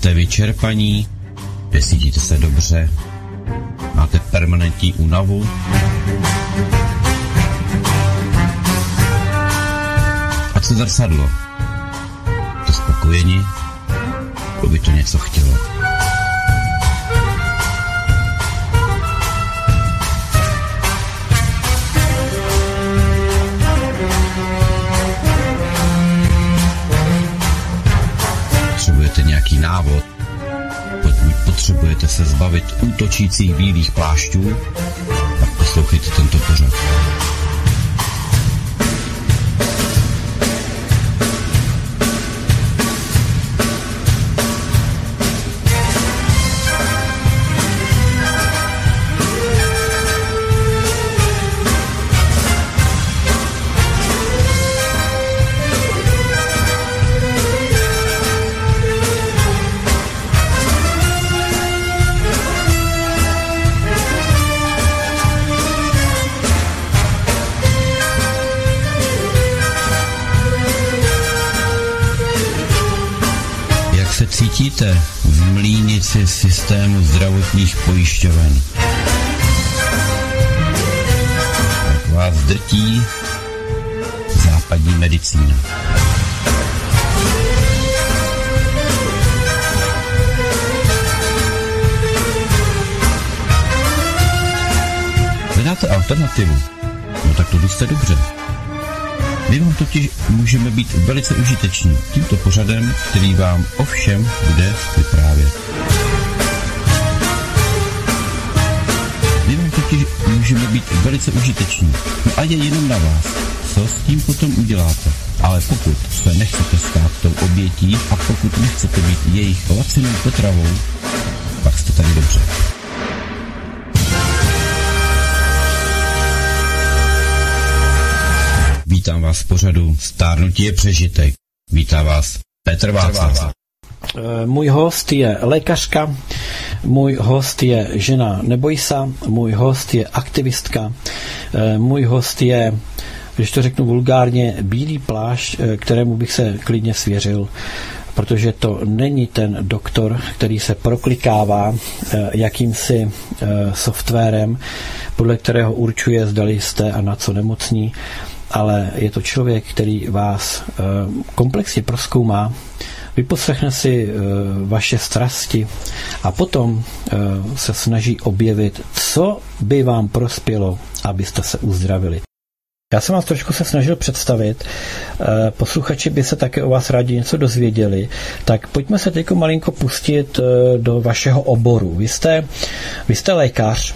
Jste vyčerpaní? Necítíte se dobře? Máte permanentní únavu? A co zrcadlo? To spokojení? To by to něco chtělo. Potřebujete nějaký návod? Pokud potřebujete se zbavit útočících bílých plášťů, tak poslouchejte tento pořad. Cítíte v mlýnici systému zdravotních pojišťoven? Tak vás drtí západní medicína. Hledáte alternativu? No tak to jste dobře. My vám totiž můžeme být velice užiteční tímto pořadem, který vám o všem bude vyprávět. My vám totiž můžeme být velice užiteční. No a je jenom na vás, co s tím potom uděláte. Ale pokud se nechcete stát tou obětí a pokud nechcete být jejich lacinou potravou, pak jste tady dobře. Vítám vás v pořadu Stárnutí je přežitek. Vítá vás Petr Václav. Můj host je lékařka, můj host je žena Nebojsa, můj host je aktivistka, můj host je, když to řeknu vulgárně, bílý plášť, kterému bych se klidně svěřil, protože to není ten doktor, který se proklikává jakýmsi softwarem, podle kterého určuje, zdali jste a na co nemocní, ale je to člověk, který vás komplexně prozkoumá, vyposlechne si vaše strasti a potom se snaží objevit, co by vám prospělo, abyste se uzdravili. Já jsem vás trošku se snažil představit, posluchači by se také o vás rádi něco dozvěděli, tak pojďme se teď malinko pustit do vašeho oboru. Vy jste lékař,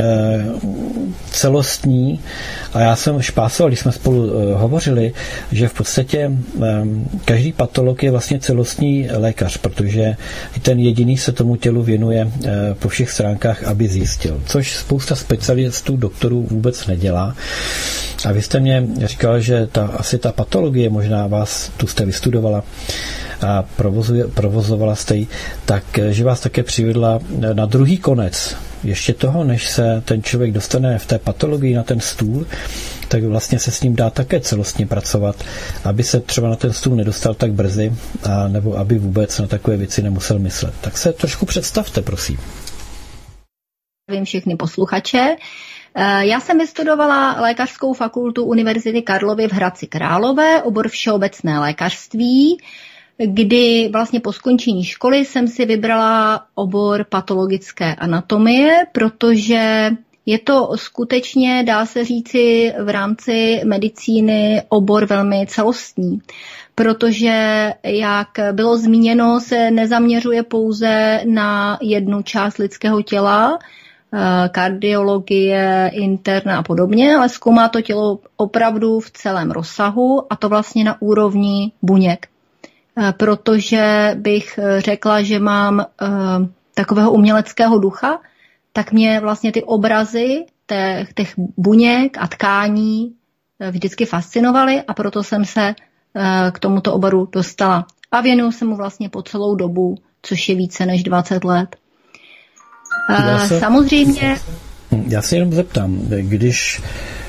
celostní a já jsem špásoval, když jsme spolu hovořili, že v podstatě každý patolog je vlastně celostní lékař, protože ten jediný se tomu tělu věnuje po všech stránkách, aby zjistil, což spousta specialistů, doktorů vůbec nedělá. A vy jste mě říkal, že asi ta patologie, možná vás tu jste vystudovala a provozovala jste ji, takže vás také přivedla na druhý konec ještě toho, než se ten člověk dostane v té patologii na ten stůl, tak vlastně se s ním dá také celostně pracovat, aby se třeba na ten stůl nedostal tak brzy, a nebo aby vůbec na takové věci nemusel myslet. Tak se trošku představte, prosím. Zdravím všechny posluchače. Já jsem vystudovala lékařskou fakultu Univerzity Karlovy v Hradci Králové, obor všeobecné lékařství, kdy vlastně po skončení školy jsem si vybrala obor patologické anatomie, protože je to skutečně, dá se říci, v rámci medicíny obor velmi celostní, protože, jak bylo zmíněno, se nezaměřuje pouze na jednu část lidského těla, kardiologie, interna a podobně, ale zkoumá to tělo opravdu v celém rozsahu a to vlastně na úrovni buněk. Protože bych řekla, že mám takového uměleckého ducha, tak mě vlastně ty obrazy těch buněk a tkání vždycky fascinovaly a proto jsem se k tomuto oboru dostala. A věnuju se mu vlastně po celou dobu, což je více než 20 let. Samozřejmě... Já se jenom zeptám, když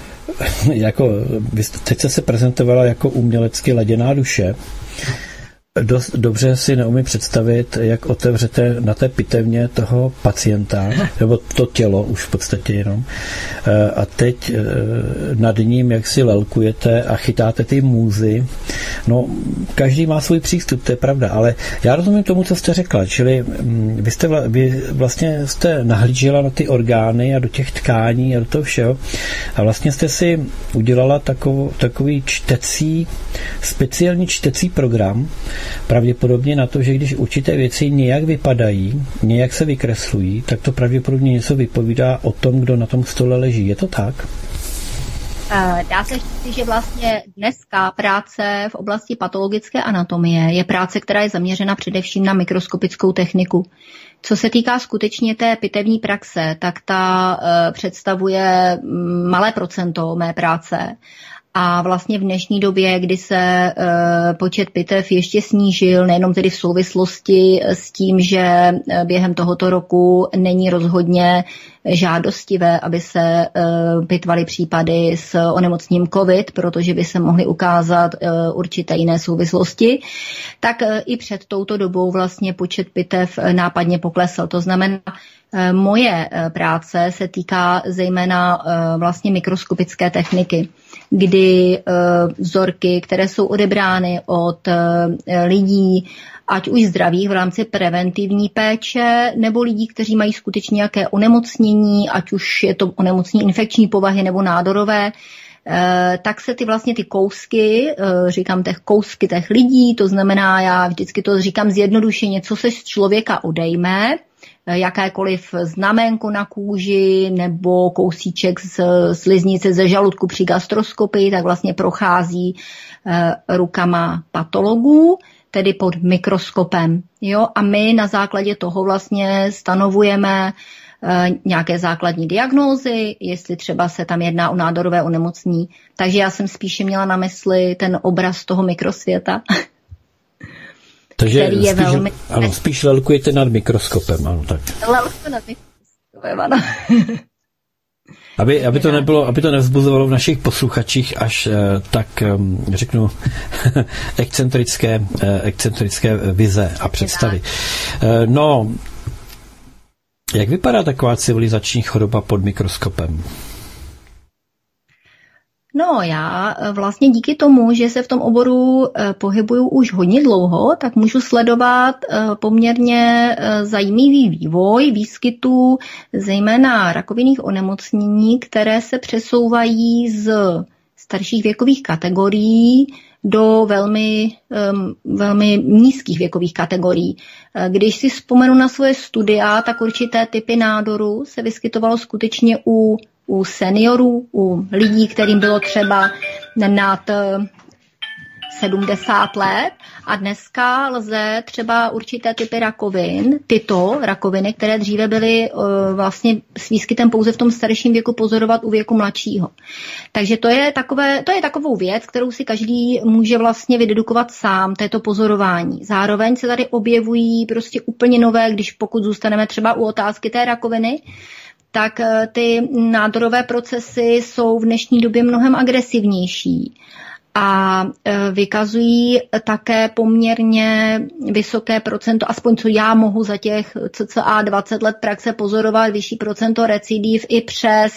teď jste se prezentovala jako umělecky laděná duše, dost dobře si neumím představit, jak otevřete na té pitevně toho pacienta, nebo to tělo už v podstatě jenom, a teď nad ním, jak si lelkujete a chytáte ty můzy. No, každý má svůj přístup, to je pravda, ale já rozumím tomu, co jste řekla, čili vy vlastně jste nahlížela na ty orgány a do těch tkání a do toho všeho a vlastně jste si udělala takový speciální čtecí program, pravděpodobně na to, že když určité věci nějak vypadají, nějak se vykreslují, tak to pravděpodobně něco vypovídá o tom, kdo na tom stole leží. Je to tak? Dá se říct, že vlastně dneska práce v oblasti patologické anatomie je práce, která je zaměřena především na mikroskopickou techniku. Co se týká skutečně té pitevní praxe, tak ta představuje malé procento mé práce. A vlastně v dnešní době, kdy se počet pitev ještě snížil, nejenom tedy v souvislosti s tím, že během tohoto roku není rozhodně žádostivé, aby se pitvaly případy s onemocněním COVID, protože by se mohly ukázat určité jiné souvislosti, tak i před touto dobou vlastně počet pitev nápadně poklesl. To znamená, moje práce se týká zejména vlastně mikroskopické techniky, kdy vzorky, které jsou odebrány od lidí, ať už zdravých v rámci preventivní péče, nebo lidí, kteří mají skutečně nějaké onemocnění, ať už je to onemocnění infekční povahy nebo nádorové, tak se ty kousky, říkám kousky těch lidí, to znamená, já vždycky to říkám zjednodušeně, co se z člověka odejme, jakékoliv znamenko na kůži nebo kousíček z sliznice ze žaludku při gastroskopii, tak vlastně prochází rukama patologů, tedy pod mikroskopem. Jo? A my na základě toho vlastně stanovujeme nějaké základní diagnózy, jestli třeba se tam jedná o nádorové onemocnění. Takže já jsem spíše měla na mysli ten obraz toho mikrosvěta. Takže spíš lelkujete nad mikroskopem, ano, tak. Lelkuji nad mikroskopem, ano. Aby to nevzbuzovalo v našich posluchačích až tak, řeknu, excentrické vize a představy. No, jak vypadá taková civilizační choroba pod mikroskopem? No, já vlastně díky tomu, že se v tom oboru pohybuju už hodně dlouho, tak můžu sledovat poměrně zajímavý vývoj výskytu zejména rakovinných onemocnění, které se přesouvají z starších věkových kategorií do velmi nízkých věkových kategorií. Když si vzpomenu na svoje studia, tak určité typy nádorů se vyskytovalo skutečně u seniorů, u lidí, kterým bylo třeba nad 70 let a dneska lze třeba určité typy rakovin, tyto rakoviny, které dříve byly vlastně s výskytem pouze v tom starším věku, pozorovat u věku mladšího. Takže to je takovou věc, kterou si každý může vlastně vydedukovat sám, této pozorování. Zároveň se tady objevují prostě úplně nové, pokud zůstaneme třeba u otázky té rakoviny, tak ty nádorové procesy jsou v dnešní době mnohem agresivnější a vykazují také poměrně vysoké procento, aspoň co já mohu za těch cca 20 let praxe pozorovat, vyšší procento recidiv i přes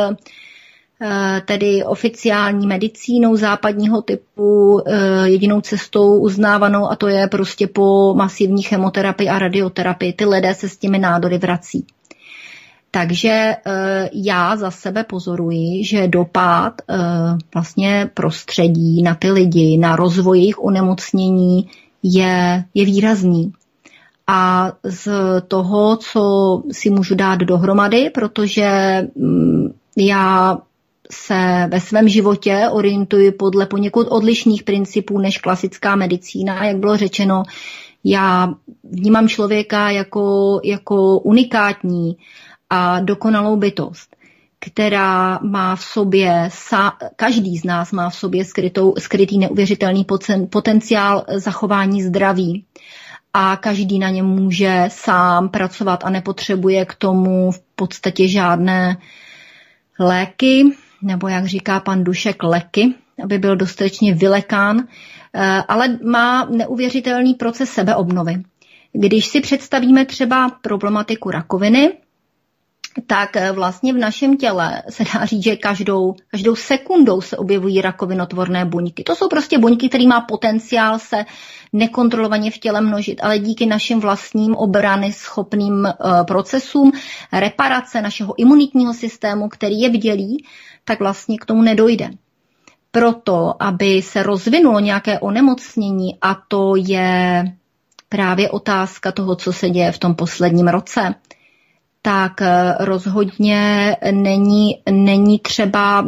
tedy oficiální medicínou západního typu jedinou cestou uznávanou, a to je prostě po masivní chemoterapii a radioterapii. Ty lidé se s těmi nádory vrací. Takže já za sebe pozoruji, že dopad vlastně prostředí na ty lidi, na rozvoj jejich onemocnění je výrazný. A z toho, co si můžu dát dohromady, protože já se ve svém životě orientuji podle poněkud odlišných principů než klasická medicína, jak bylo řečeno, já vnímám člověka jako unikátní a dokonalou bytost, která má v sobě, každý z nás má v sobě skrytý neuvěřitelný potenciál zachování zdraví a každý na něm může sám pracovat a nepotřebuje k tomu v podstatě žádné léky, nebo jak říká pan Dušek, leky, aby byl dostatečně vylekán, ale má neuvěřitelný proces sebeobnovy. Když si představíme třeba problematiku rakoviny, tak vlastně v našem těle se dá říct, že každou sekundou se objevují rakovinotvorné buňky. To jsou prostě buňky, které má potenciál se nekontrolovaně v těle množit, ale díky našim vlastním obrany schopným procesům reparace našeho imunitního systému, který je bdělý, tak vlastně k tomu nedojde. Proto, aby se rozvinulo nějaké onemocnění, a to je právě otázka toho, co se děje v tom posledním roce, tak rozhodně není třeba,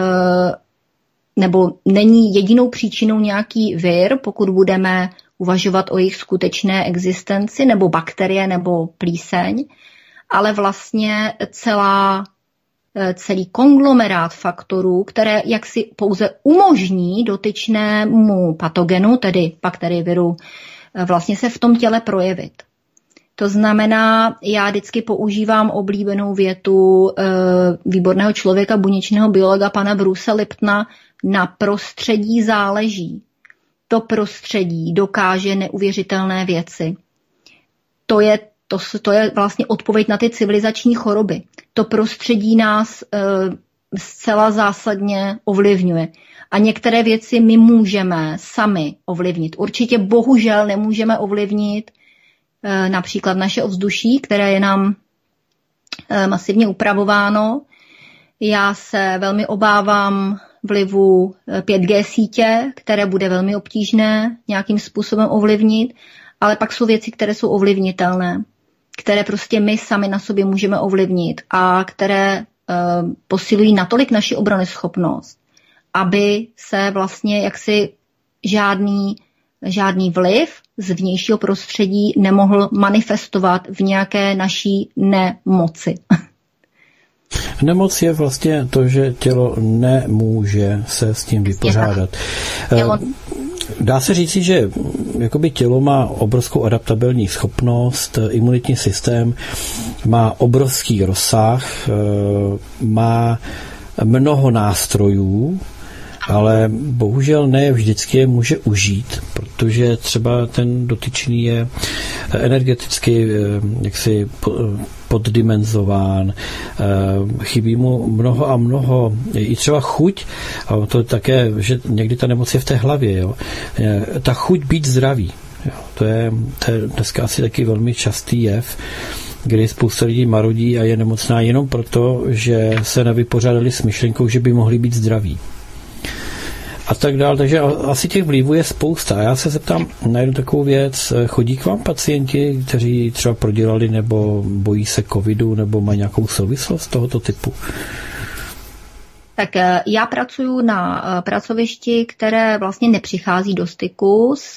nebo není jedinou příčinou nějaký vir, pokud budeme uvažovat o jejich skutečné existenci, nebo bakterie, nebo plíseň, ale vlastně celý konglomerát faktorů, které jaksi pouze umožní dotyčnému patogenu, tedy bakterii, viru, vlastně se v tom těle projevit. To znamená, já vždycky používám oblíbenou větu výborného člověka, buněčného biologa pana Bruce Liptona: na prostředí záleží. To prostředí dokáže neuvěřitelné věci. To je vlastně odpověď na ty civilizační choroby. To prostředí nás zcela zásadně ovlivňuje. A některé věci my můžeme sami ovlivnit. Určitě bohužel nemůžeme ovlivnit například naše ovzduší, které je nám masivně upravováno. Já se velmi obávám vlivu 5G sítě, které bude velmi obtížné nějakým způsobem ovlivnit, ale pak jsou věci, které jsou ovlivnitelné, které prostě my sami na sobě můžeme ovlivnit a které posilují natolik naši obranyschopnost, aby se vlastně jaksi žádný vliv z vnějšího prostředí nemohl manifestovat v nějaké naší nemoci. Nemoc je vlastně to, že tělo nemůže se s tím vypořádat. Dá se říci, že jakoby tělo má obrovskou adaptabilní schopnost, imunitní systém má obrovský rozsah, má mnoho nástrojů, ale bohužel ne vždycky je může užít, protože třeba ten dotyčný je energeticky jaksi poddimenzován, chybí mu mnoho a mnoho, i třeba chuť, a to také, že někdy ta nemoc je v té hlavě, jo. Ta chuť být zdravý, jo. To je dneska asi taky velmi častý jev, kdy spousta lidí marodí a je nemocná jenom proto, že se nevypořádali s myšlenkou, že by mohli být zdraví. A tak dál, takže asi těch vlivů je spousta. A já se zeptám na jednu takovou věc. Chodí k vám pacienti, kteří třeba prodělali nebo bojí se covidu, nebo mají nějakou souvislost tohoto typu? Tak já pracuji na pracovišti, které vlastně nepřichází do styku s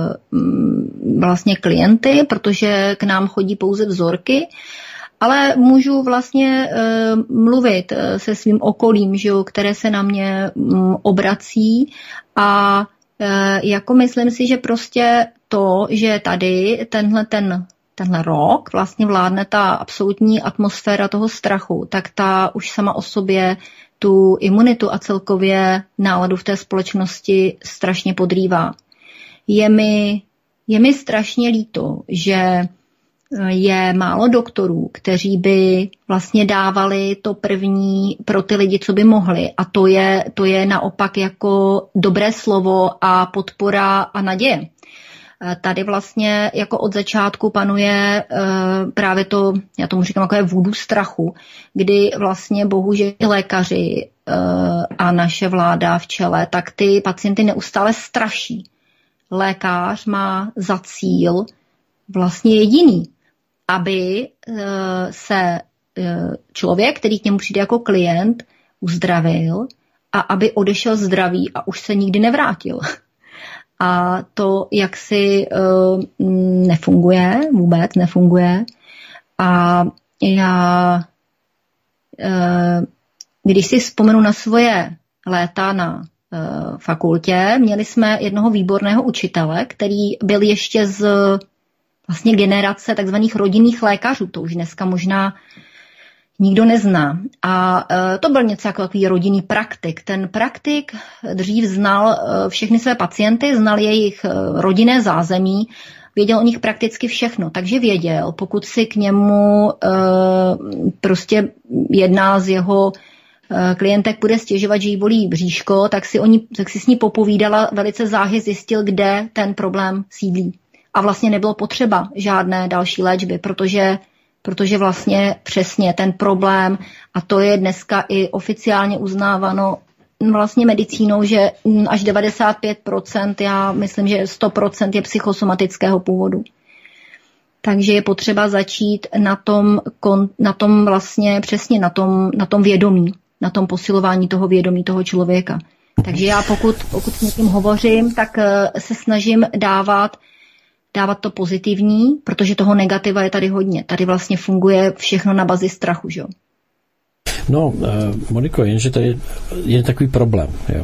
vlastně klienty, protože k nám chodí pouze vzorky, ale můžu vlastně mluvit se svým okolím, že jo, které se na mě obrací a jako myslím si, že prostě to, že tady tenhle rok vlastně vládne ta absolutní atmosféra toho strachu, tak ta už sama o sobě tu imunitu a celkově náladu v té společnosti strašně podrývá. Je mi strašně líto, že je málo doktorů, kteří by vlastně dávali to první pro ty lidi, co by mohli. A to je naopak jako dobré slovo a podpora a naděje. Tady vlastně jako od začátku panuje právě to, já tomu říkám, jako vůdu strachu, kdy vlastně bohužel lékaři a naše vláda v čele, tak ty pacienty neustále straší. Lékař má za cíl vlastně jediný, aby se člověk, který k němu přijde jako klient, uzdravil a aby odešel zdravý a už se nikdy nevrátil. A to jaksi nefunguje, vůbec nefunguje. A já, když si vzpomenu na svoje léta na fakultě, měli jsme jednoho výborného učitele, který byl ještě z vlastně generace takzvaných rodinných lékařů. To už dneska možná nikdo nezná. A to byl něco jako takový rodinný praktik. Ten praktik dřív znal všechny své pacienty, znal jejich rodinné zázemí, věděl o nich prakticky všechno, takže věděl, pokud si k němu prostě jedna z jeho klientek bude stěžovat, že jí bolí bříško, tak si s ní popovídala, velice záhy zjistil, kde ten problém sídlí. A vlastně nebylo potřeba žádné další léčby, protože vlastně přesně ten problém, a to je dneska i oficiálně uznáváno vlastně medicínou, že až 95%, já myslím, že 100% je psychosomatického původu. Takže je potřeba začít na tom vlastně přesně na tom vědomí, na tom posilování toho vědomí toho člověka. Takže já pokud s někým hovořím, tak se snažím dávat to pozitivní, protože toho negativa je tady hodně. Tady vlastně funguje všechno na bazi strachu, že jo? No, Moniko, jenže tady je takový problém, jo.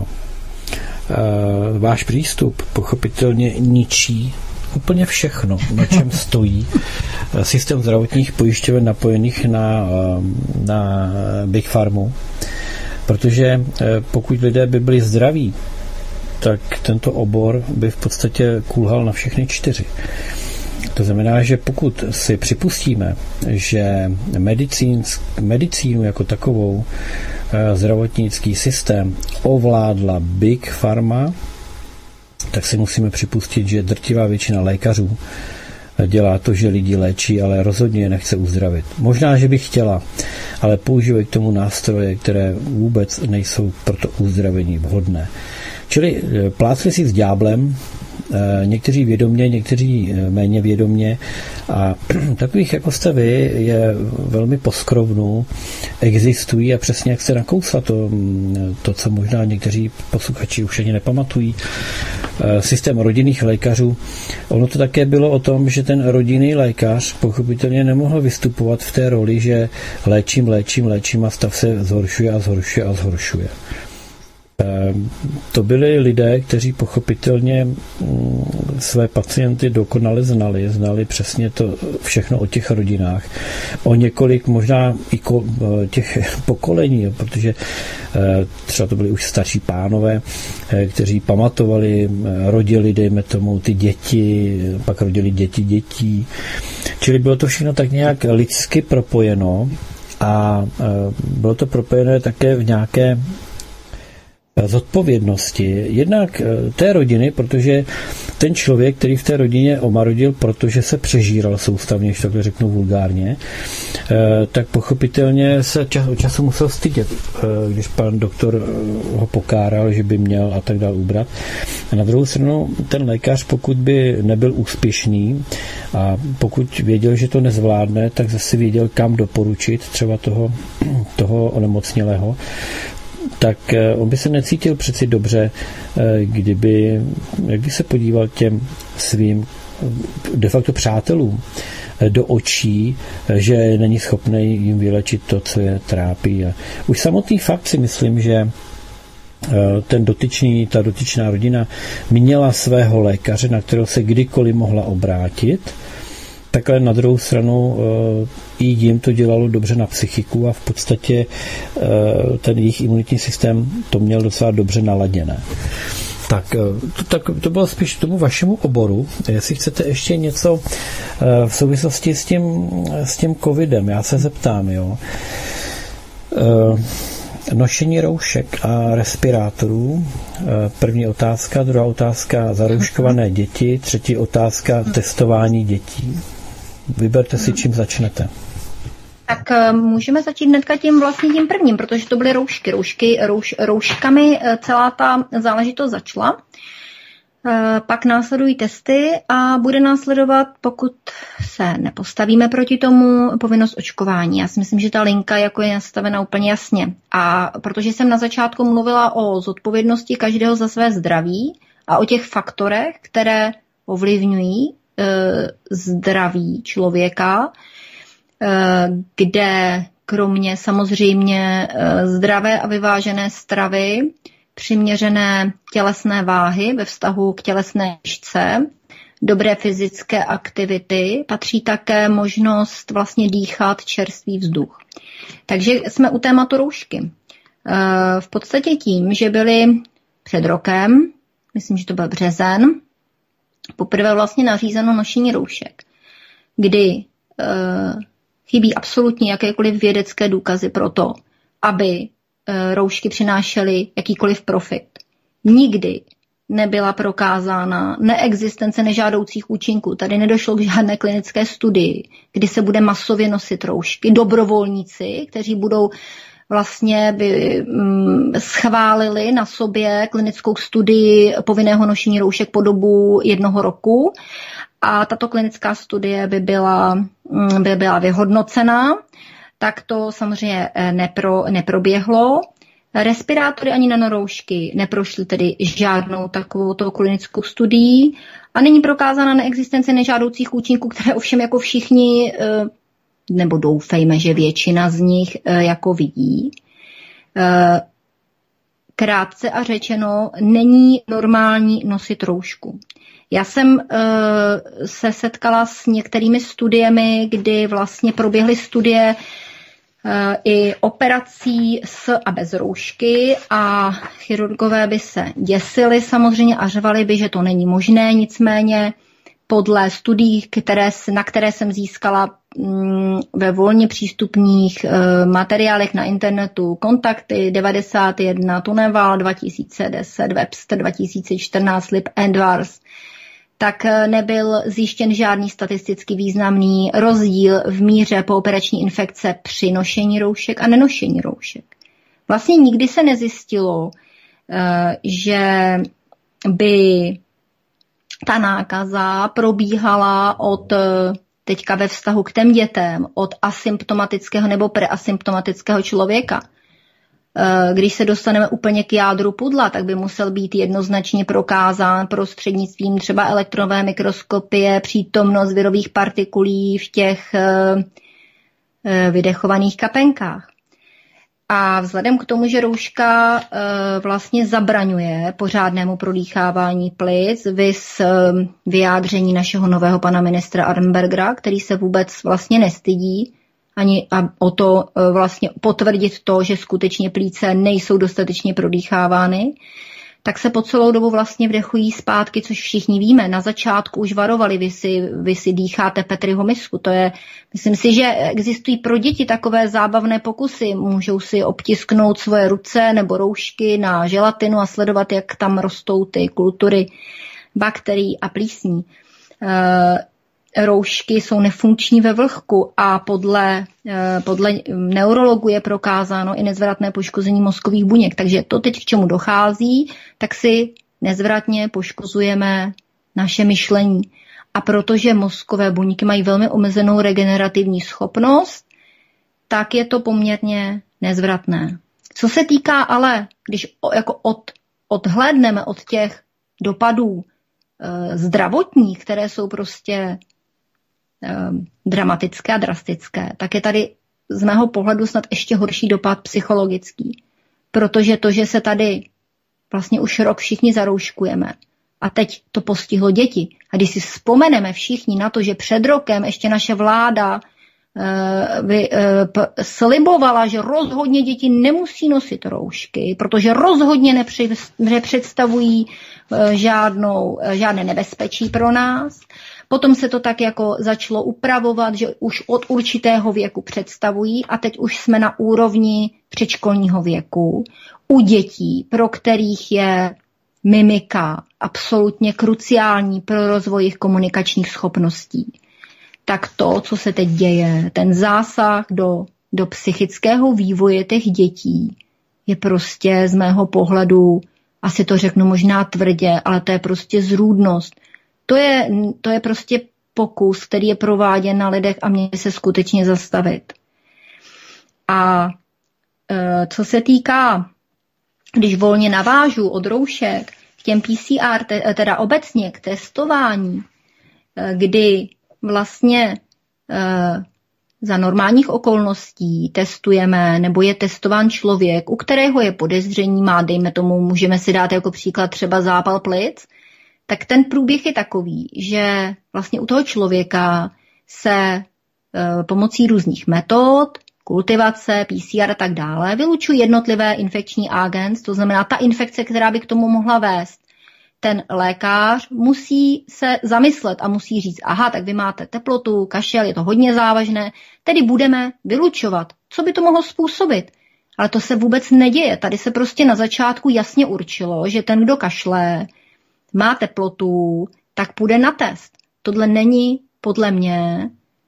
Váš přístup pochopitelně ničí úplně všechno, na čem stojí systém zdravotních pojišťoven napojených na Big Pharmu, protože pokud lidé by byli zdraví, tak tento obor by v podstatě kulhal na všechny 4. To znamená, že pokud si připustíme, že medicínu jako takovou zdravotnický systém ovládla Big Pharma, tak si musíme připustit, že drtivá většina lékařů dělá to, že lidi léčí, ale rozhodně je nechce uzdravit. Možná, že by chtěla, ale používají k tomu nástroje, které vůbec nejsou pro to uzdravení vhodné. Čili plácli si s ďáblem, někteří vědomě, někteří méně vědomě, a takových jako jste vy je velmi poskrovnů, existují, a přesně jak jste nakousla to, co možná někteří posluchači už ani nepamatují, systém rodinných lékařů. Ono to také bylo o tom, že ten rodinný lékař pochopitelně nemohl vystupovat v té roli, že léčím a stav se zhoršuje. To byli lidé, kteří pochopitelně své pacienty dokonale znali přesně to všechno o těch rodinách, o několik možná i těch pokolení, protože třeba to byli už starší pánové, kteří pamatovali, rodili, dejme tomu, ty děti, pak rodili dětí. Čili bylo to všechno tak nějak lidsky propojeno a bylo to propojené také v nějaké zodpovědnosti jednak té rodiny, protože ten člověk, který v té rodině omarodil, protože se přežíral soustavně, když takhle řeknu vulgárně, tak pochopitelně se od času musel stydět, když pan doktor ho pokáral, že by měl a tak dál ubrat. A na druhou stranu ten lékař, pokud by nebyl úspěšný a pokud věděl, že to nezvládne, tak zase věděl, kam doporučit třeba toho onemocnělého, tak on by se necítil přeci dobře, jak by se podíval těm svým de facto přátelům do očí, že není schopný jim vylečit to, co je trápí. A už samotný fakt si myslím, že ta dotyčná rodina měla svého lékaře, na kterého se kdykoliv mohla obrátit, takhle na druhou stranu i jim to dělalo dobře na psychiku a v podstatě ten jejich imunitní systém to měl docela dobře naladěné. Tak to bylo spíš tomu vašemu oboru. Jestli chcete ještě něco v souvislosti s tím covidem, já se zeptám, jo. Nošení roušek a respirátorů. První otázka, druhá otázka zarouškované děti, třetí otázka testování dětí. Vyberte si, čím začnete. Tak můžeme začít hnedka tím prvním, protože to byly roušky. Rouškami celá ta záležitost začala. Pak následují testy a bude následovat, pokud se nepostavíme proti tomu, povinnost očkování. Já si myslím, že ta linka jako je nastavena úplně jasně. A protože jsem na začátku mluvila o zodpovědnosti každého za své zdraví a o těch faktorech, které ovlivňují zdraví člověka, kde kromě samozřejmě zdravé a vyvážené stravy, přiměřené tělesné váhy ve vztahu k tělesné výšce, dobré fyzické aktivity, patří také možnost vlastně dýchat čerstvý vzduch. Takže jsme u tématu roušky. V podstatě tím, že byly před rokem, myslím, že to byl březen, poprvé vlastně nařízeno nošení roušek, kdy chybí absolutně jakékoliv vědecké důkazy pro to, aby roušky přinášely jakýkoliv profit. Nikdy nebyla prokázána neexistence nežádoucích účinků. Tady nedošlo k žádné klinické studii, kdy se bude masově nosit roušky. Dobrovolníci, kteří budou vlastně schválili na sobě klinickou studii povinného nošení roušek po dobu 1 roku a tato klinická studie by byla vyhodnocena, tak to samozřejmě neproběhlo. Respirátory ani nanoroušky neprošly tedy žádnou takovou klinickou studií a není prokázána neexistence nežádoucích účinků, které ovšem jako všichni, nebo doufejme, že většina z nich jako vidí. Krátce a řečeno, není normální nosit roušku. Já jsem se setkala s některými studiemi, kdy vlastně proběhly studie i operací s a bez roušky a chirurgové by se děsili samozřejmě a řvali by, že to není možné, nicméně podle studií, na které jsem získala ve volně přístupných materiálech na internetu, Kontakty 91, Tuneval 2010, Webster 2014, Lip Edwards, tak nebyl zjištěn žádný statisticky významný rozdíl v míře pooperační infekce při nošení roušek a nenošení roušek. Vlastně nikdy se nezjistilo, že by ta nákaza probíhala teďka ve vztahu k těm dětem od asymptomatického nebo preasymptomatického člověka. Když se dostaneme úplně k jádru pudla, tak by musel být jednoznačně prokázán prostřednictvím třeba elektronové mikroskopie přítomnost virových partikulí v těch vydechovaných kapenkách. A vzhledem k tomu, že rouška vlastně zabraňuje pořádnému prodýchávání plic, viz vyjádření našeho nového pana ministra Arenbergera, který se vůbec vlastně nestydí, ani o to vlastně potvrdit to, že skutečně plíce nejsou dostatečně prodýchávány, tak se po celou dobu vlastně vdechují zpátky, což všichni víme. Na začátku už varovali, vy si dýcháte Petriho misku. To je, myslím si, že existují pro děti takové zábavné pokusy. Můžou si obtisknout svoje ruce nebo roušky na želatinu a sledovat, jak tam rostou ty kultury bakterií a plísní. Roušky jsou nefunkční ve vlhku a podle neurologů je prokázáno i nezvratné poškození mozkových buněk. Takže to teď k čemu dochází, tak si nezvratně poškozujeme naše myšlení. A protože mozkové buňky mají velmi omezenou regenerativní schopnost, tak je to poměrně nezvratné. Co se týká ale, když jako odhlédneme od těch dopadů zdravotních, které jsou prostě dramatické a drastické, tak je tady z mého pohledu snad ještě horší dopad psychologický. Protože to, že se tady vlastně už rok všichni zarouškujeme a teď to postihlo děti. A když si vzpomeneme všichni na to, že před rokem ještě naše vláda slibovala, že rozhodně děti nemusí nosit roušky, protože rozhodně nepředstavují žádné nebezpečí pro nás. Potom se to tak jako začalo upravovat, že už od určitého věku představují a teď už jsme na úrovni předškolního věku. U dětí, pro kterých je mimika absolutně kruciální pro rozvoj jejich komunikačních schopností. Tak to, co se teď děje, ten zásah do psychického vývoje těch dětí, je prostě z mého pohledu, asi to řeknu možná tvrdě, ale to je prostě zrůdnost. To je prostě pokus, který je prováděn na lidech a měli se skutečně zastavit. A co se týká, když volně navážu od roušek k těm PCR, teda obecně k testování, kdy vlastně za normálních okolností testujeme, nebo je testován člověk, u kterého je podezření, dejme tomu, můžeme si dát jako příklad třeba zápal plic, tak ten průběh je takový, že vlastně u toho člověka se pomocí různých metod, kultivace, PCR a tak dále, vylučují jednotlivé infekční agens, to znamená ta infekce, která by k tomu mohla vést. Ten lékař musí se zamyslet a musí říct, aha, tak vy máte teplotu, kašel, je to hodně závažné, tedy budeme vylučovat, co by to mohlo způsobit. Ale to se vůbec neděje. Tady se prostě na začátku jasně určilo, že ten, kdo kašle, má teplotu, tak půjde na test. Tohle není podle mě,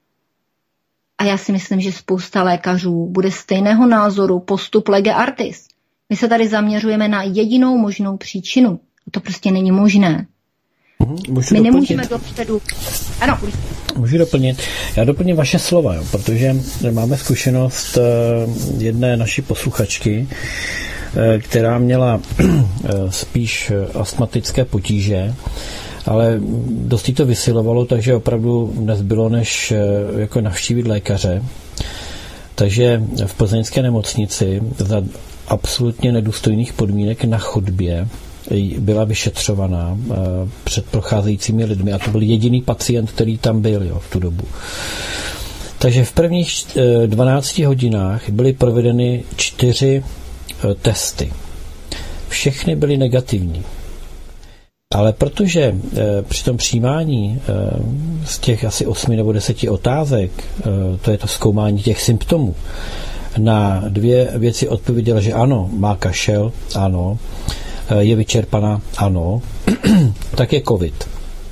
a já si myslím, že spousta lékařů bude stejného názoru, postup lege artis. My se tady zaměřujeme na jedinou možnou příčinu. To prostě není možné. My nemůžeme dopředu. Ano, můžu doplnit. Já doplním vaše slova, jo, protože máme zkušenost jedné naší posluchačky, která měla spíš astmatické potíže, ale dost jí to vysilovalo, takže opravdu nezbylo, než jako navštívit lékaře. Takže v plzeňské nemocnici za absolutně nedůstojných podmínek na chodbě byla vyšetřovaná před procházejícími lidmi a to byl jediný pacient, který tam byl, jo, v tu dobu. Takže v prvních 12 hodinách byly provedeny 4 testy. Všechny byly negativní. Ale protože při tom přijímání z těch asi 8 nebo 10 otázek, to je to zkoumání těch symptomů, na 2 věci odpověděl, že ano, má kašel, ano, je vyčerpaná, ano, tak je covid.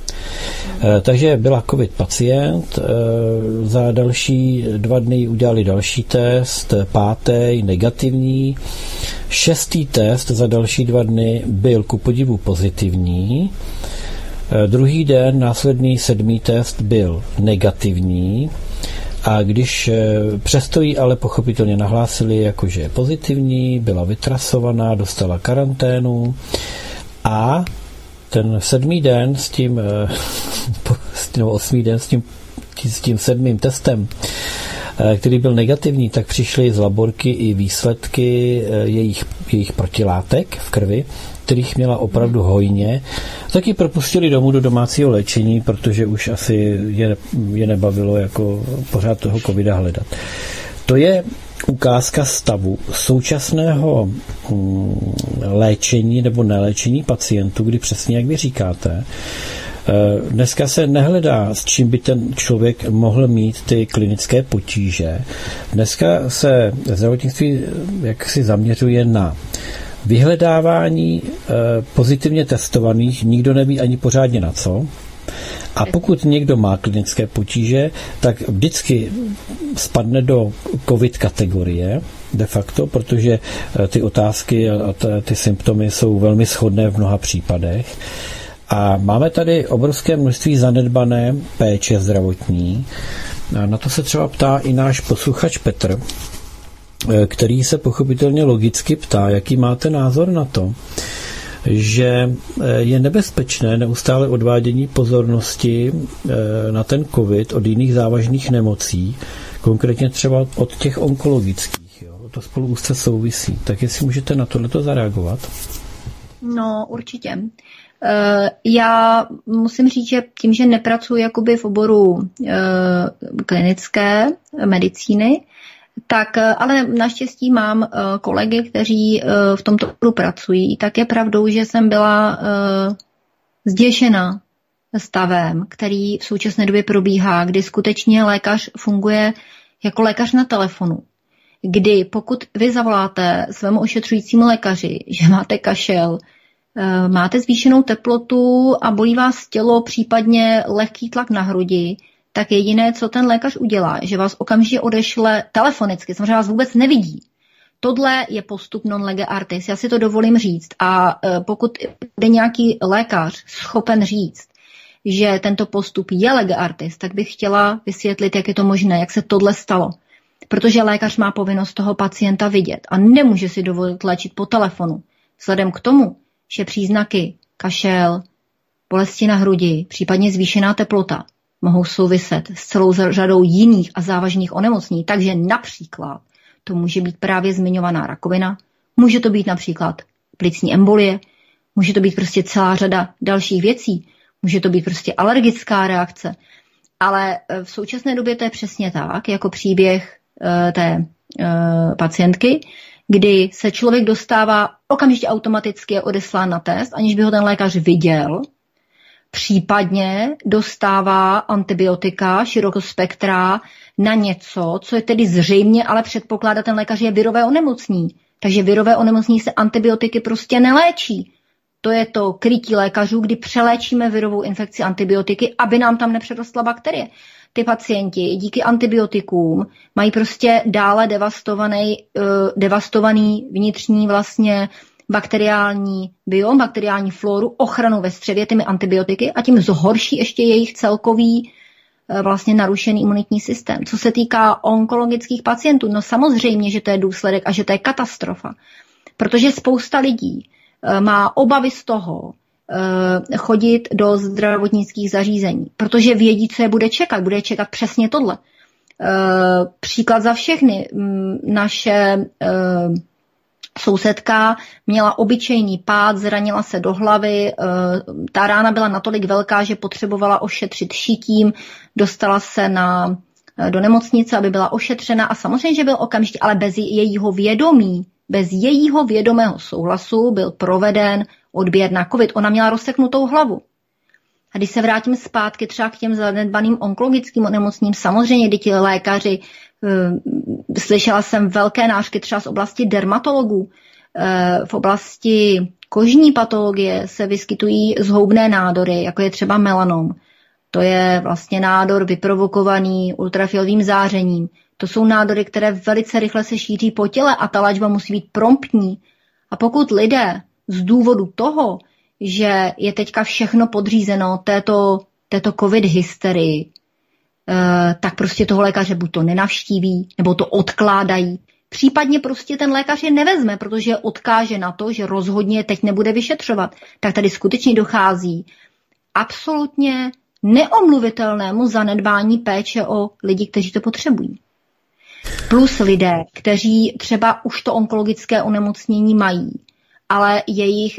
Takže byla covid pacient, za další 2 dny udělali další test, 5. negativní, 6. test za další 2 dny byl ku podivu pozitivní, druhý den, následný 7. test byl negativní a když přesto jí ale pochopitelně nahlásili, jakože je pozitivní, byla vytrasovaná, dostala karanténu a ten 7. den s tím, nebo 8. den s tím 7. testem, který byl negativní, tak přišly z laborky i výsledky jejich protilátek v krvi, kterých měla opravdu hojně, tak ji propustili domů do domácího léčení, protože už asi je nebavilo jako pořád toho covida hledat. To je ukázka stavu současného léčení nebo neléčení pacientů, kdy přesně, jak vy říkáte, dneska se nehledá, s čím by ten člověk mohl mít ty klinické potíže. Dneska se zdravotnictví jaksi zaměřuje na vyhledávání pozitivně testovaných, nikdo neví ani pořádně na co. A pokud někdo má klinické potíže, tak vždycky spadne do COVID kategorie de facto, protože ty otázky a ty symptomy jsou velmi shodné v mnoha případech. A máme tady obrovské množství zanedbané péče zdravotní. A na to se třeba ptá i náš posluchač Petr, který se pochopitelně logicky ptá, jaký máte názor na to, že je nebezpečné neustále odvádění pozornosti na ten COVID od jiných závažných nemocí, konkrétně třeba od těch onkologických. Jo? To spolu úzce souvisí. Tak jestli můžete na tohleto zareagovat? No, určitě. Já musím říct, že tím, že nepracuji jakoby v oboru klinické medicíny, tak ale naštěstí mám kolegy, kteří v tomto oboru pracují, tak je pravdou, že jsem byla zděšena stavem, který v současné době probíhá, kdy skutečně lékař funguje jako lékař na telefonu. Kdy pokud vy zavoláte svému ošetřujícímu lékaři, že máte kašel, máte zvýšenou teplotu a bolí vás tělo, případně lehký tlak na hrudi, tak jediné, co ten lékař udělá, že vás okamžitě odešle telefonicky, samozřejmě vás vůbec nevidí. Tohle je postup non lege artis, já si to dovolím říct. A pokud bude nějaký lékař schopen říct, že tento postup je lege artis, tak bych chtěla vysvětlit, jak je to možné, jak se tohle stalo. Protože lékař má povinnost toho pacienta vidět a nemůže si dovolit léčit po telefonu. Vzhledem k tomu, že příznaky kašel, bolesti na hrudi, případně zvýšená teplota mohou souviset s celou řadou jiných a závažných onemocnění. Takže například to může být právě zmiňovaná rakovina, může to být například plicní embolie, Může to být prostě celá řada dalších věcí. Může to být prostě alergická reakce. Ale v současné době to je přesně tak, jako příběh té pacientky, kdy se člověk dostává okamžitě automaticky je odeslán na test, aniž by ho ten lékař viděl, případně dostává antibiotika širokospektrá na něco, co je tedy zřejmě, ale předpokládá ten lékař je virové onemocnění. Takže virové onemocnění se antibiotiky prostě neléčí. To je to krytí lékařů, kdy přeléčíme virovou infekci antibiotiky, aby nám tam nepřerostla bakterie. Ty pacienti díky antibiotikům mají prostě dále devastovaný vnitřní vlastně bakteriální biom, bakteriální floru, ochranu ve střevě těmi antibiotiky a tím zhorší ještě jejich celkový vlastně narušený imunitní systém. Co se týká onkologických pacientů, no samozřejmě, že to je důsledek a že to je katastrofa. Protože spousta lidí má obavy z toho chodit do zdravotnických zařízení, protože vědí, co je bude čekat. Bude čekat přesně tohle. Příklad za všechny. Naše sousedka měla obyčejný pád, zranila se do hlavy, ta rána byla natolik velká, že potřebovala ošetřit šitím, dostala se do nemocnice, aby byla ošetřena a samozřejmě, že byl okamžitě, ale bez jejího vědomí, bez jejího vědomého souhlasu byl proveden odběr na COVID. Ona měla rozseknutou hlavu. A když se vrátím zpátky třeba k těm zanedbaným onkologickým onemocněním, samozřejmě, kdy ti lékaři, slyšela jsem velké nářky třeba z oblasti dermatologů, v oblasti kožní patologie se vyskytují zhoubné nádory, jako je třeba melanom. To je vlastně nádor vyprovokovaný ultrafialovým zářením. To jsou nádory, které velice rychle se šíří po těle a ta léčba musí být promptní. A pokud lidé z důvodu toho, že je teďka všechno podřízeno této covid hysterii, tak prostě toho lékaře buď to nenavštíví, nebo to odkládají. Případně prostě ten lékař je nevezme, protože odkáže na to, že rozhodně teď nebude vyšetřovat. Tak tady skutečně dochází absolutně neomluvitelnému zanedbání péče o lidi, kteří to potřebují. Plus lidé, kteří třeba už to onkologické onemocnění mají, ale jejich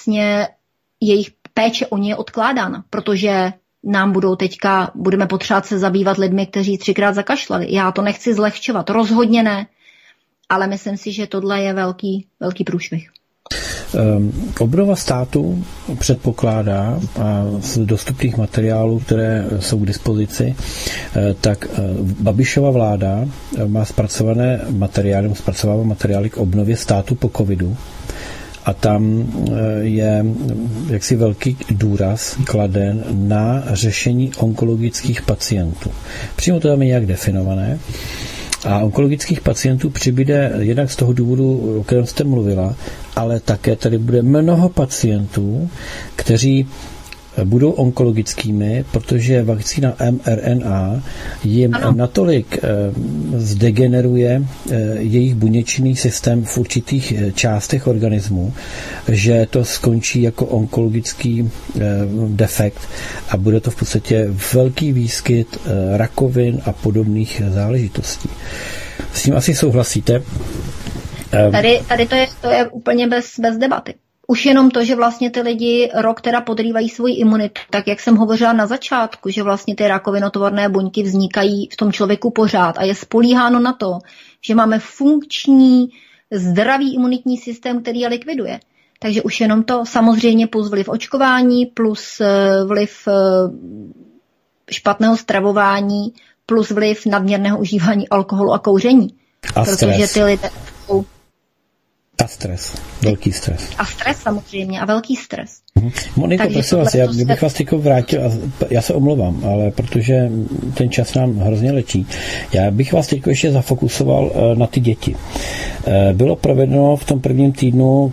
péče o ně je odkládána, protože nám budeme potřebovat se zabývat lidmi, kteří 3krát zakašlali. Já to nechci zlehčovat, rozhodně ne, ale myslím si, že tohle je velký průšvih. Obnova státu předpokládá, a z dostupných materiálů, které jsou k dispozici, tak Babišova vláda má zpracovává materiály k obnově státu po covidu. A tam je jaksi velký důraz kladen na řešení onkologických pacientů. Přímo to tam je nějak definované. A onkologických pacientů přibude jednak z toho důvodu, o kterém jste mluvila, ale také tady bude mnoho pacientů, kteří budou onkologickými, protože vakcína mRNA jim natolik zdegeneruje jejich buněčný systém v určitých částech organismu, že to skončí jako onkologický defekt a bude to v podstatě velký výskyt rakovin a podobných záležitostí. S tím asi souhlasíte? Tady to je úplně bez debaty. Už jenom to, že vlastně ty lidi rok teda podrývají svoji imunitu, tak jak jsem hovořila na začátku, že vlastně ty rakovinotvorné buňky vznikají v tom člověku pořád a je spolíháno na to, že máme funkční, zdravý imunitní systém, který je likviduje. Takže už jenom to samozřejmě plus vliv očkování, plus vliv špatného stravování, plus vliv nadměrného užívání alkoholu a kouření. A protože ty lidé jsou... A stres. Velký stres. A stres samozřejmě. A velký stres. Moniko, prosím vás, kdybych vás teď vrátil, já se omlouvám, ale protože ten čas nám hrozně lečí, já bych vás teď ještě zafokusoval na ty děti. Bylo provedeno v tom prvním týdnu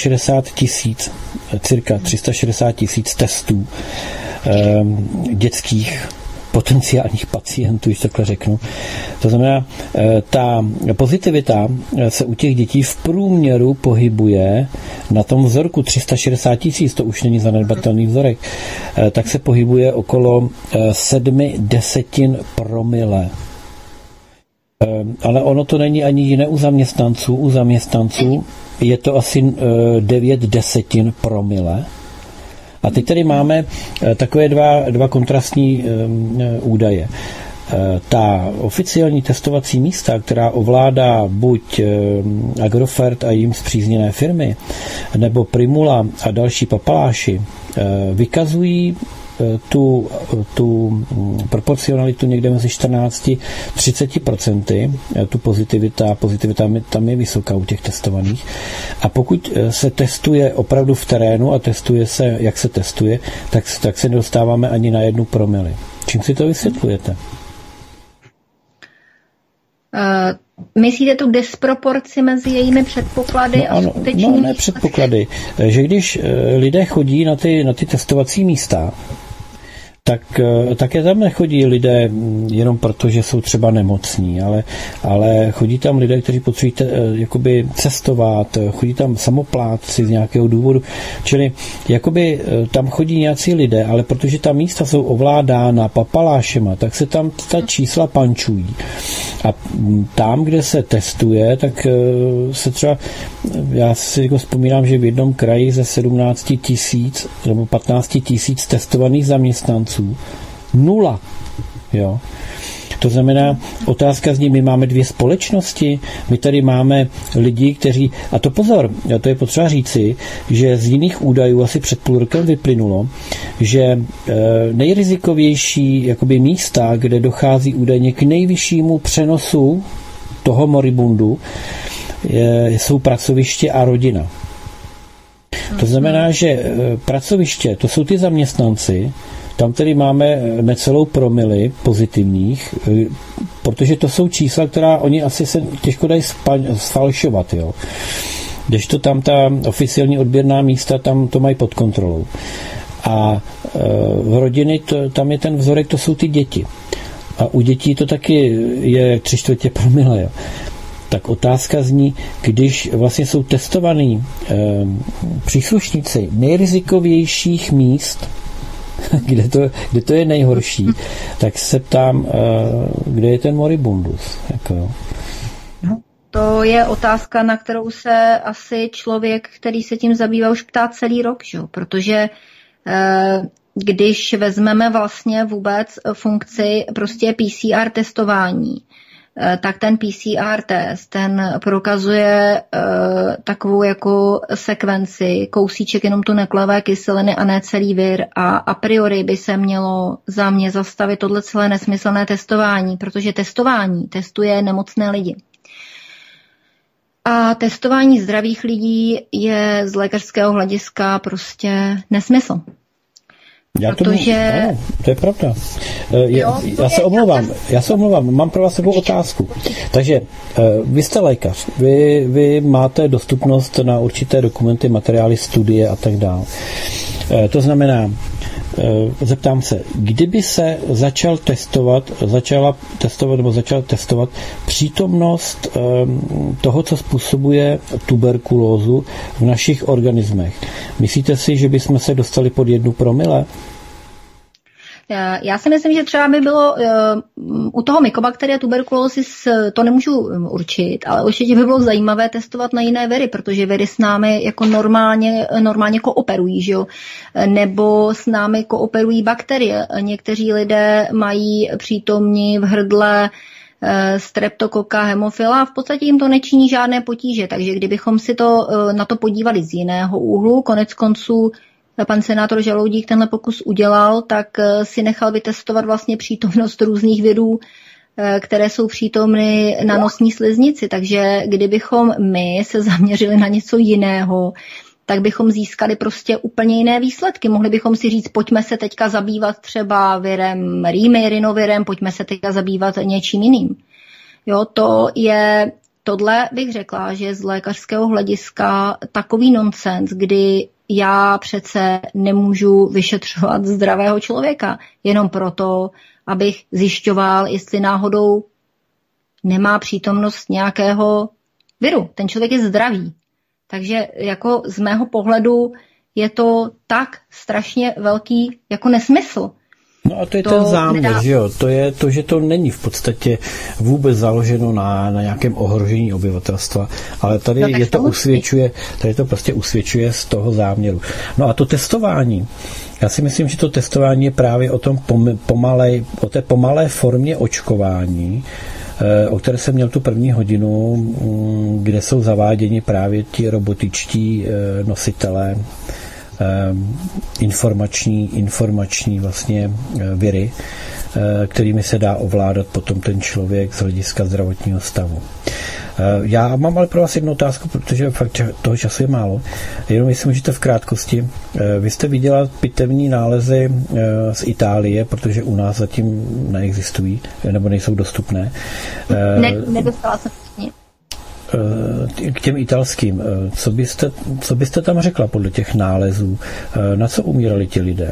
cirka 360 tisíc testů dětských potenciálních pacientů, když takhle řeknu. To znamená, ta pozitivita se u těch dětí v průměru pohybuje na tom vzorku 360 tisíc, to už není zanedbatelný vzorek, tak se pohybuje okolo 0,7 promile. Ale ono to není ani jiné u zaměstnanců. U zaměstnanců je to asi 9/10 promile. A teď tady máme takové dva kontrastní údaje. Ta oficiální testovací místa, která ovládá buď Agrofert a jim spřízněné firmy, nebo Primula a další papaláši, vykazují tu proporcionalitu někde mezi 14-30%, tu pozitivita tam je vysoká u těch testovaných. A pokud se testuje opravdu v terénu a testuje se, jak se testuje, tak se nedostáváme ani na 1 promile. Čím si to vysvětlujete? Myslíte tu disproporci mezi jejími předpoklady a skutečnými? No, ne předpoklady. Že když lidé chodí na ty testovací místa, tak je tam nechodí lidé jenom proto, že jsou třeba nemocní, ale chodí tam lidé, kteří potřebují jakoby cestovat, chodí tam samoplátci z nějakého důvodu, čili jakoby tam chodí nějací lidé, ale protože ta místa jsou ovládána papalášema, tak se tam ta čísla pančují. A tam, kde se testuje, tak se třeba, já si vzpomínám, že v jednom kraji ze 17 000 nebo 15 000 testovaných zaměstnanců 0. Jo. To znamená, otázka zní, my máme 2 společnosti, my tady máme lidi, kteří, a to pozor, a to je potřeba říci, že z jiných údajů asi před půl rokem vyplynulo, že nejrizikovější jakoby místa, kde dochází údajně k nejvyššímu přenosu toho moribundu, jsou pracoviště a rodina. To znamená, že pracoviště, to jsou ty zaměstnanci, tam tedy máme necelou promily pozitivních, protože to jsou čísla, která oni asi se těžko dají sfalšovat. Jo. Kdežto tam ta oficiální odběrná místa, tam to mají pod kontrolou. A v rodiny, tam je ten vzorek, to jsou ty děti. A u dětí to taky je 3/4 promile. Jo. Tak otázka zní, když vlastně jsou testovaní příslušníci nejrizikovějších míst, kde to je nejhorší, tak se ptám, kde je ten moribundus. Jako. To je otázka, na kterou se asi člověk, který se tím zabývá, už ptá celý rok, že? Protože když vezmeme vlastně vůbec funkci prostě PCR testování, tak ten PCR test, ten prokazuje takovou jako sekvenci, kousíček jenom tu nukleové kyseliny a ne celý vir, a priori by se mělo za mě zastavit tohle celé nesmyslné testování, protože testování testuje nemocné lidi. A testování zdravých lidí je z lékařského hlediska prostě nesmysl. Ano, to je pravda. Já se omlouvám, mám pro vás takovou otázku. Takže vy jste lékař, vy máte dostupnost na určité dokumenty, materiály, studie a tak dále. To znamená, zeptám se, kdyby se začal testovat přítomnost toho, co způsobuje tuberkulózu v našich organismech. Myslíte si, že bychom se dostali pod 1 promile? Já si myslím, že třeba by bylo u toho mykobakterie tuberkulózy, to nemůžu určit, ale určitě by bylo zajímavé testovat na jiné viry, protože viry s námi jako normálně kooperují, že jo? Nebo s námi kooperují bakterie. Někteří lidé mají přítomní v hrdle streptokoka hemofila a v podstatě jim to nečiní žádné potíže, takže kdybychom si na to podívali z jiného úhlu, konec konců pan senátor Žaloudík tenhle pokus udělal, tak si nechal vytestovat vlastně přítomnost různých virů, které jsou přítomny na nosní sliznici. Takže kdybychom my se zaměřili na něco jiného, tak bychom získali prostě úplně jiné výsledky. Mohli bychom si říct, pojďme se teďka zabývat třeba virem rýmy, rinovirem, pojďme se teďka zabývat něčím jiným. Jo, tohle bych řekla, že z lékařského hlediska takový nonsens, kdy já přece nemůžu vyšetřovat zdravého člověka jenom proto, abych zjišťoval, jestli náhodou nemá přítomnost nějakého viru. Ten člověk je zdravý. Takže jako z mého pohledu je to tak strašně velký jako nesmysl. No a to je ten záměr, že jo? To je to, že to není v podstatě vůbec založeno na nějakém ohrožení obyvatelstva, ale tady je to usvědčuje, tady to prostě usvědčuje z toho záměru. No a to testování, já si myslím, že to testování je právě o tom o té pomalé formě očkování, o které jsem měl tu první hodinu, kde jsou zaváděni právě ti robotičtí nositelé informační vlastně viry, kterými se dá ovládat potom ten člověk z hlediska zdravotního stavu. Já mám ale pro vás jednu otázku, protože fakt toho času je málo. Jenom jestli můžete v krátkosti. Vy jste viděla pitevní nálezy z Itálie, protože u nás zatím neexistují, nebo nejsou dostupné. Nedostala jsem nic. K těm italským. Co byste tam řekla podle těch nálezů? Na co umírali ti lidé?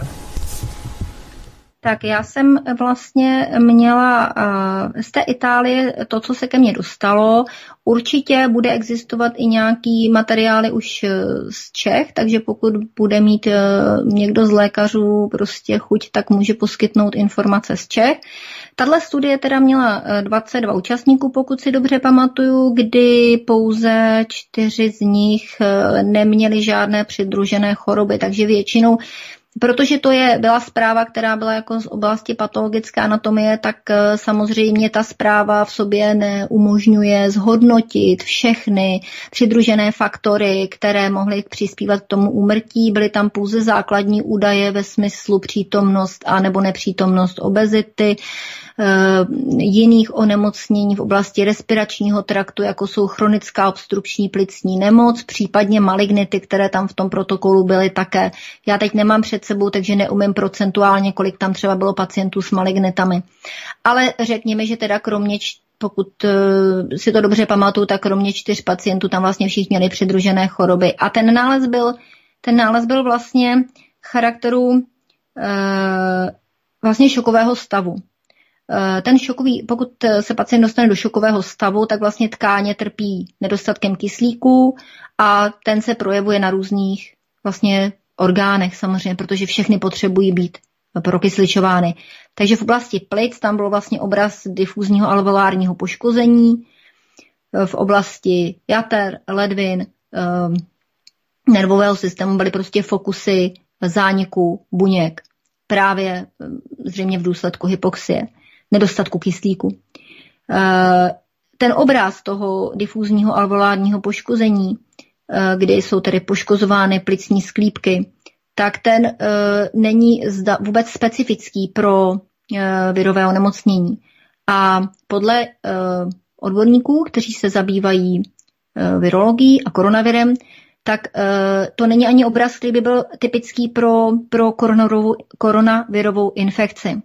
Tak já jsem vlastně měla z té Itálie to, co se ke mně dostalo. Určitě bude existovat i nějaký materiály už z Čech, takže pokud bude mít někdo z lékařů prostě chuť, tak může poskytnout informace z Čech. Tahle studie teda měla 22 účastníků, pokud si dobře pamatuju, kdy pouze 4 z nich neměli žádné přidružené choroby, takže většinou, protože to byla zpráva, která byla jako z oblasti patologické anatomie, tak samozřejmě ta zpráva v sobě neumožňuje zhodnotit všechny přidružené faktory, které mohly přispívat k tomu úmrtí. Byly tam pouze základní údaje ve smyslu přítomnost a nebo nepřítomnost obezity, jiných onemocnění v oblasti respiračního traktu, jako jsou chronická obstrukční plicní nemoc, případně malignity, které tam v tom protokolu byly také. Já teď nemám před sebou, takže neumím procentuálně, kolik tam třeba bylo pacientů s malignitami. Ale řekněme, že teda kromě, pokud si to dobře pamatuju, tak kromě 4 pacientů tam vlastně všichni měli přidružené choroby. A ten nález byl vlastně charakteru vlastně šokového stavu. Ten šokový, pokud se pacient dostane do šokového stavu, tak vlastně tkáně trpí nedostatkem kyslíku a ten se projevuje na různých vlastně orgánech samozřejmě, protože všechny potřebují být prokysličovány. Takže v oblasti plic tam byl vlastně obraz difuzního alveolárního poškození, v oblasti jater, ledvin, nervového systému byly prostě fokusy zániku buněk, právě zřejmě v důsledku hypoxie, nedostatku kyslíku. Ten obraz toho difuzního alveolárního poškození, kdy jsou tedy poškozovány plicní sklípky, tak ten není vůbec specifický pro virové onemocnění. A podle odborníků, kteří se zabývají virologií a koronavirem, tak to není ani obraz, který by byl typický pro koronavirovou infekci.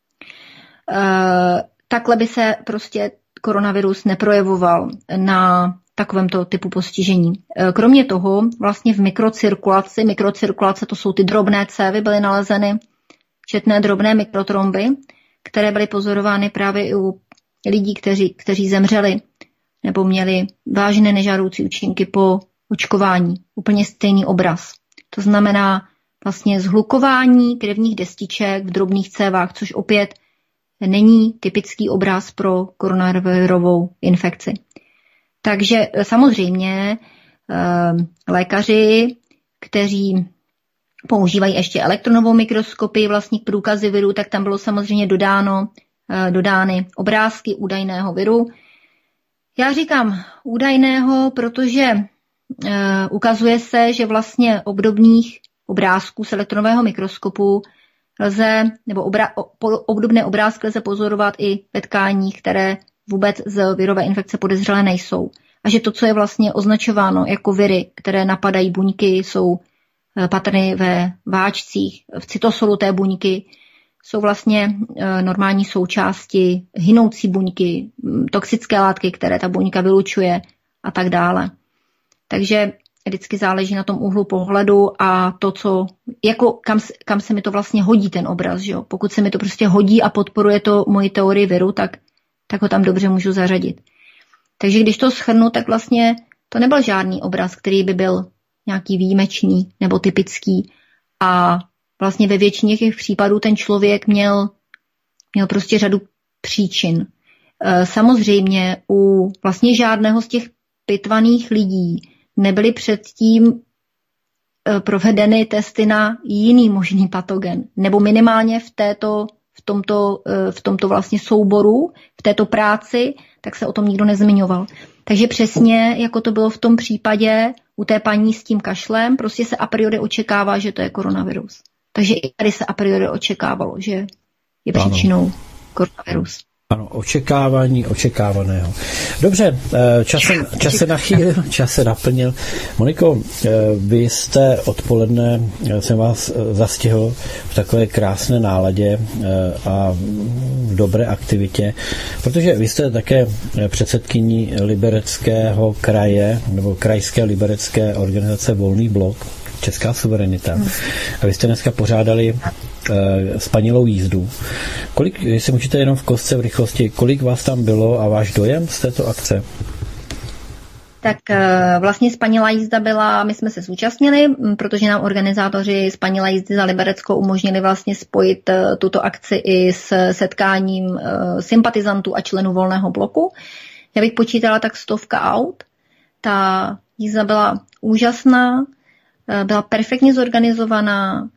Takhle by se prostě koronavirus neprojevoval na takovémto typu postižení. Kromě toho vlastně v mikrocirkulace to jsou ty drobné cévy, byly nalezeny četné drobné mikrotromby, které byly pozorovány právě i u lidí, kteří zemřeli nebo měli vážné nežádoucí účinky po očkování. Úplně stejný obraz. To znamená vlastně zhlukování krevních destiček v drobných cévách, což opět není typický obraz pro koronavirovou infekci. Takže samozřejmě lékaři, kteří používají ještě elektronovou mikroskopii vlastních průkazy viru, tak tam bylo samozřejmě dodány obrázky údajného viru. Já říkám údajného, protože ukazuje se, že vlastně obdobných obrázků z elektronového mikroskopu obdobné obrázky lze pozorovat i ve tkáních, které vůbec z virové infekce podezřelé nejsou. A že to, co je vlastně označováno jako viry, které napadají buňky, jsou patrny ve váčcích, v cytosolu té buňky, jsou vlastně normální součásti hynoucí buňky, toxické látky, které ta buňka vylučuje a tak dále. Takže vždycky záleží na tom úhlu pohledu a to, co, jako kam se mi to vlastně hodí ten obraz. Že jo? Pokud se mi to prostě hodí a podporuje to moji teorii viru, tak ho tam dobře můžu zařadit. Takže když to shrnu, tak vlastně to nebyl žádný obraz, který by byl nějaký výjimečný nebo typický a vlastně ve většině těch případů ten člověk měl prostě řadu příčin. Samozřejmě u vlastně žádného z těch pitvaných lidí nebyly předtím provedeny testy na jiný možný patogen, nebo minimálně v tomto vlastně souboru, v této práci, tak se o tom nikdo nezmiňoval. Takže přesně, jako to bylo v tom případě u té paní s tím kašlem, prostě se a priori očekává, že to je koronavirus. Takže i tady se a priori očekávalo, že je příčinou koronavirus. Ano, očekávání očekávaného. Dobře, čas se naplnil. Moniko, vy jste odpoledne, jsem vás zastihl v takové krásné náladě a v dobré aktivitě, protože vy jste také předsedkyní Libereckého kraje, nebo krajské liberecké organizace Volný blok, Česká suverenita. A vy jste dneska pořádali spanilou jízdu. Kolik, jestli můžete jenom v kostce v rychlosti, kolik vás tam bylo a váš dojem z této akce? Tak vlastně spanilá jízda byla, my jsme se zúčastnili, protože nám organizátoři spanilé jízdy za Libereckou umožnili vlastně spojit tuto akci i s setkáním sympatizantů a členů Volného bloku. Já bych počítala tak 100 aut. Ta jízda byla úžasná, byla perfektně zorganizovaná.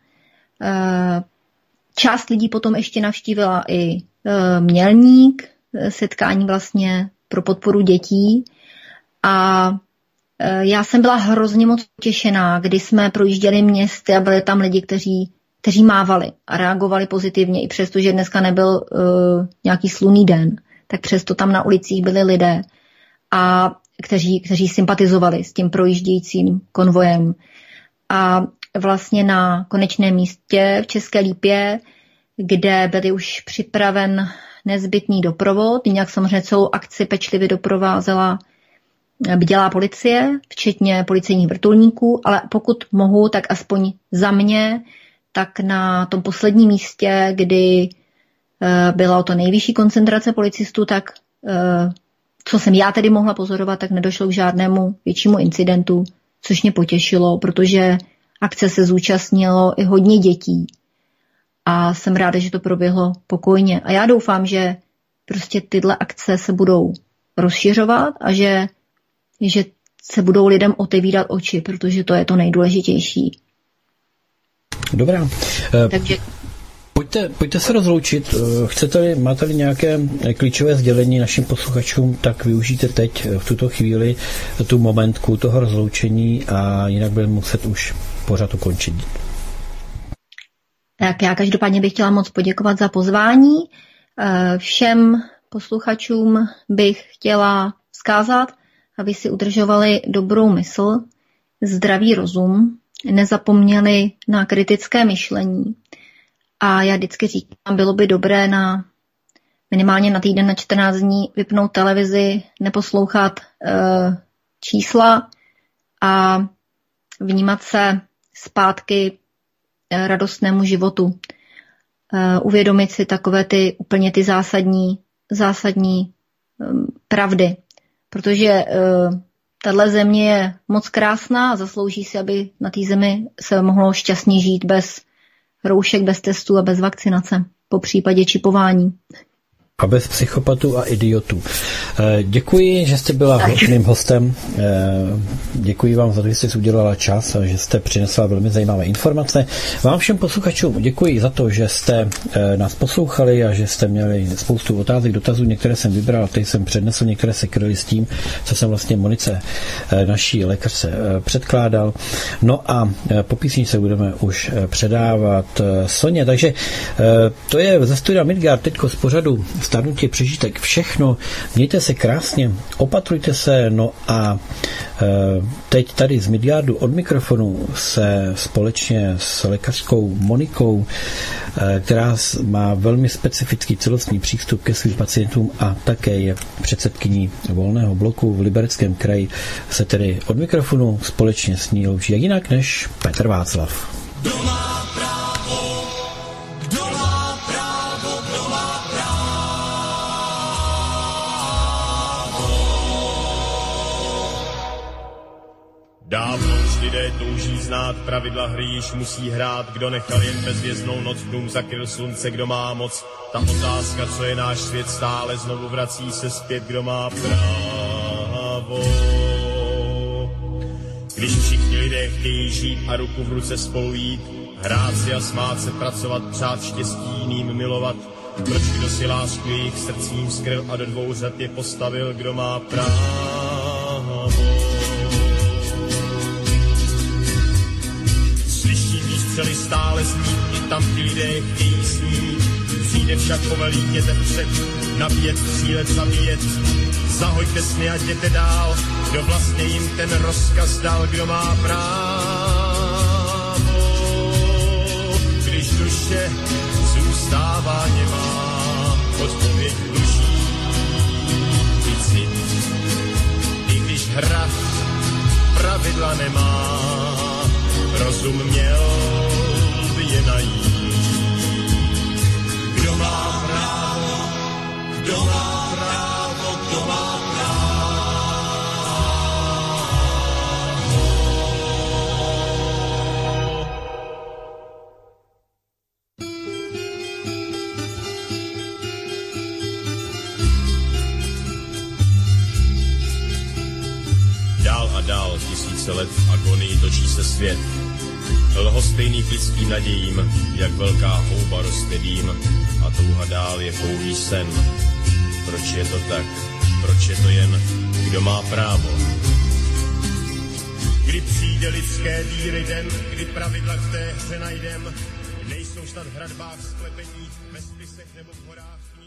Část lidí potom ještě navštívila i Mělník, setkání vlastně pro podporu dětí. A já jsem byla hrozně moc potěšená, když jsme projížděli městy a byli tam lidi, kteří mávali a reagovali pozitivně, i přesto, že dneska nebyl nějaký slunný den, tak přesto tam na ulicích byli lidé, a kteří sympatizovali s tím projíždějícím konvojem. A vlastně na konečném místě v České Lípě, kde byli už připraven nezbytný doprovod, jinak samozřejmě celou akci pečlivě doprovázela bdělá policie, včetně policejních vrtulníků, ale pokud mohu, tak aspoň za mě, tak na tom posledním místě, kdy byla to nejvyšší koncentrace policistů, tak co jsem já tedy mohla pozorovat, tak nedošlo k žádnému většímu incidentu, což mě potěšilo, protože akce se zúčastnilo i hodně dětí a jsem ráda, že to proběhlo pokojně. A já doufám, že prostě tyhle akce se budou rozšiřovat a že se budou lidem otevírat oči, protože to je to nejdůležitější. Dobrá. Takže Pojďte se rozloučit. Máte-li nějaké klíčové sdělení našim posluchačům, tak využijte teď v tuto chvíli tu momentku toho rozloučení a jinak budeme muset už pořád ukončit. Tak já každopádně bych chtěla moc poděkovat za pozvání. Všem posluchačům bych chtěla vzkázat, aby si udržovali dobrou mysl, zdravý rozum, nezapomněli na kritické myšlení. A já vždycky říkám, bylo by dobré minimálně na týden, na 14 dní vypnout televizi, neposlouchat čísla a vnímat se zpátky radostnému životu. Uvědomit si takové úplně ty zásadní pravdy. Protože tahle země je moc krásná a zaslouží si, aby na té zemi se mohlo šťastně žít bez roušek, bez testů a bez vakcinace, po případě čipování. A bez psychopatů a idiotů. Děkuji, že jste byla mým hostem. Děkuji vám za to, že jste si udělala čas a že jste přinesla velmi zajímavé informace. Vám všem posluchačům děkuji za to, že jste nás poslouchali a že jste měli spoustu otázek, dotazů. Některé jsem vybral, ty jsem přednesl, některé se kryly s tím, co jsem vlastně Monice, naší lékařce, předkládal. No a po písničce budeme už předávat Soně. Takže to je ze studia Midgard teďko z pořadu Stárnutí přežitek všechno. Mějte se krásně, opatrujte se, no a teď tady z Midgardu od mikrofonu se společně s lékařskou Monikou, která má velmi specifický celostní přístup ke svým pacientům a také je předsedkyní Volného bloku v Libereckém kraji, se tedy od mikrofonu společně s ní loučí jak jinak než Petr Václav. Dávno lidé touží znát, pravidla hry již musí hrát. Kdo nechal jen bezvěznou noc, dům zakryl slunce, kdo má moc. Ta otázka, co je náš svět, stále znovu vrací se zpět, kdo má právo. Když všichni lidé chtějí žít a ruku v ruce spolu jít, hrát si a smát se, pracovat, přát štěstí jiným, milovat. Proč kdo si lásku jejich srdcím skryl a do dvou řad je postavil, kdo má právo. Slyším výstřely stále znít, i tam ti lidé chtějí snít. Přijde však povelí, jděte před, nabíjet, střílet, zabíjet. Zahojte sny a jděte dál, kdo vlastně jim ten rozkaz dal, kdo má právo. Když duše zůstává nemá, odpověď dluží i cit. I když hra pravidla nemá, rozum měl by je najít. Kdo má právo, kdo má právo, kdo má právo. Dál a dál tisíce let v agonii točí se svět. Lhostejných lidským nadějím, jak velká houba roste dým, a touha dál je pouhý sen. Proč je to tak? Proč je to jen, kdo má právo? Kdy přijde lidské díry den, kdy pravidla v té hře najdem, nejsou snad v hradbách, sklepeních, ve spisech nebo v horách.